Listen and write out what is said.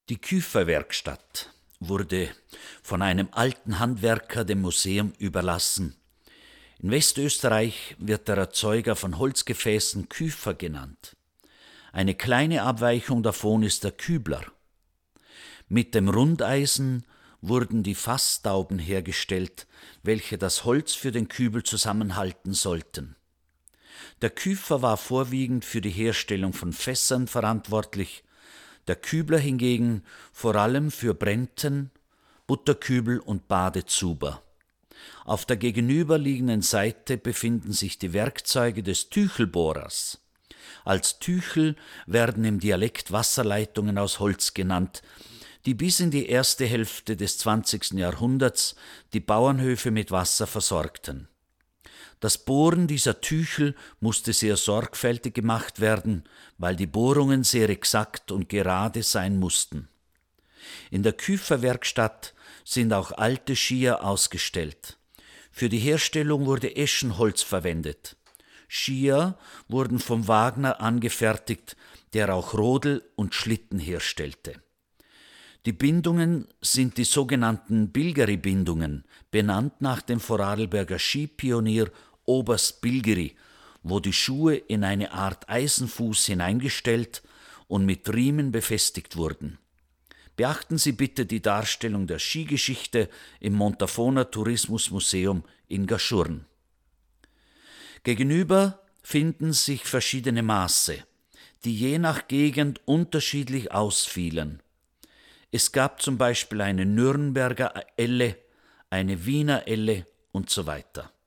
Die Küferwerkstatt wurde von einem alten Handwerker dem Museum überlassen. In Westösterreich wird der Erzeuger von Holzgefäßen Küfer genannt. Eine kleine Abweichung davon ist der Kübler. Mit dem Rundeisen wurden die Fasstauben hergestellt, welche das Holz für den Kübel zusammenhalten sollten. Der Küfer war vorwiegend für die Herstellung von Fässern verantwortlich, der Kübler hingegen vor allem für Brenten, Butterkübel und Badezuber. Auf der gegenüberliegenden Seite befinden sich die Werkzeuge des Tüchelbohrers. Als Tüchel werden im Dialekt Wasserleitungen aus Holz genannt, die bis in die erste Hälfte des 20. Jahrhunderts die Bauernhöfe mit Wasser versorgten. Das Bohren dieser Tüchel musste sehr sorgfältig gemacht werden, weil die Bohrungen sehr exakt und gerade sein mussten. In der Küferwerkstatt sind auch alte Skier ausgestellt. Für die Herstellung wurde Eschenholz verwendet. Skier wurden vom Wagner angefertigt, der auch Rodel und Schlitten herstellte. Die Bindungen sind die sogenannten Bilgeri-Bindungen, benannt nach dem Vorarlberger Skipionier Oberst Bilgeri, wo die Schuhe in eine Art Eisenfuß hineingestellt und mit Riemen befestigt wurden. Beachten Sie bitte die Darstellung der Skigeschichte im Montafoner Tourismusmuseum in Gaschurn. Gegenüber finden sich verschiedene Maße, die je nach Gegend unterschiedlich ausfielen. Es gab zum Beispiel eine Nürnberger Elle, eine Wiener Elle und so weiter.